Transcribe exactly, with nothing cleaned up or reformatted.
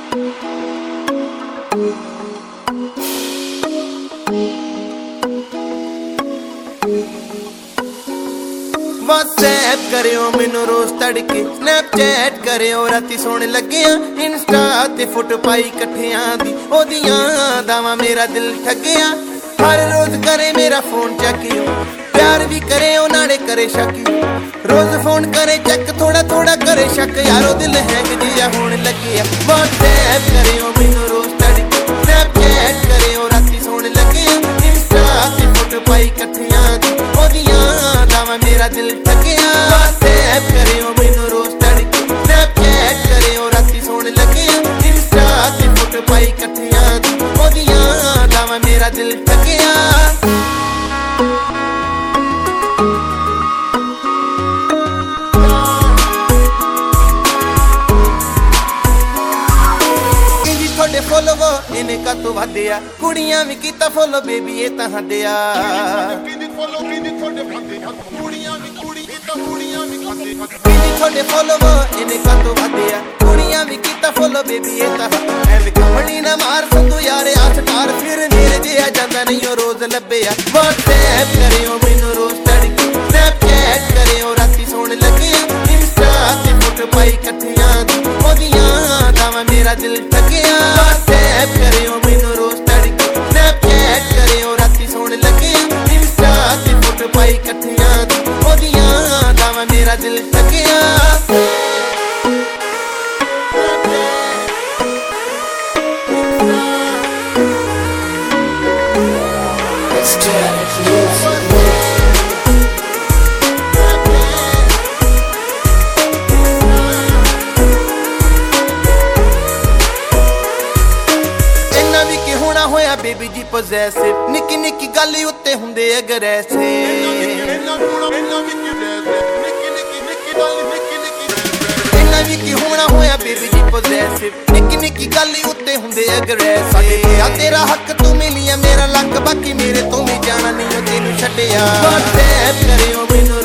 WhatsApp करियो मैनू रोज तड़के, Snapchat करियो राती सोने लगिया, इंस्टा ते फोटो पाई कट्ठियां दी ओदियां दावा मेरा दिल ठगिया। हर रोज करे मेरा फोन चेकियो, प्यार भी करे ओ नाड़े करे शक, रोज फोन करे चेक थोड़ा थोड़ा करे शक, यारो दिल हैंग जिया होने लगिया। WhatsApp करियो मैनू रोज तड़के, Snapchat करियो राती सोने लगिया, इंस्टा ते फोटो पाई कट्ठियां दी ओदियां दावा मेरा दिल ठगिया। WhatsApp करियो मैनू रोज तड़के, Snapchat करियो राती सोने लगिया, इंस्टा ते फोटो पाई कट्ठियां दी ओदियां दावा मेरा दिल ठगिया। थोड़े फॉलो इन्हें का तो वधिया, कुड़ियां भी कीता फॉलो बेबी ये तां हदिया। थोड़े फॉलो इन्हें का तो वधिया, कुड़ियां भी कीता फॉलो बेबी ये तां एवें कमली ना मार संदू यारे आ स्टार, फिर मेरे जिया जांदा नहीं ओ रोज लब्बिया। WhatsApp करियो मैनू रोज तड़के, Snapchat करियो राती सोने लगिया, इंस्टा ते फोटो पाई कट्ठियां दी ओदियां दावा मेरा दिल ठगिया। WhatsApp करियो मैनू रोज तड़के, Snapchat करियो राती सोने लगिया, इंस्टा ते फोटो पाई कट्ठियां दी ओदियां दावा मेरा दिल ठगिया। होया बेबी जी पोजेसिव, निक्की निक्की गल उत्ते हुंदे अग्रेसिव। इन्ना भी की होना होया बेबी जी पोजेसिव, निक्की निक्की गल उत्ते हुंदे अग्रेसिव। तेरा हक तू मिलिया मेरा लक, बाकी मेरे तो भी जाना नहीं तेनू छड्डिया। WhatsApp करियो मैनू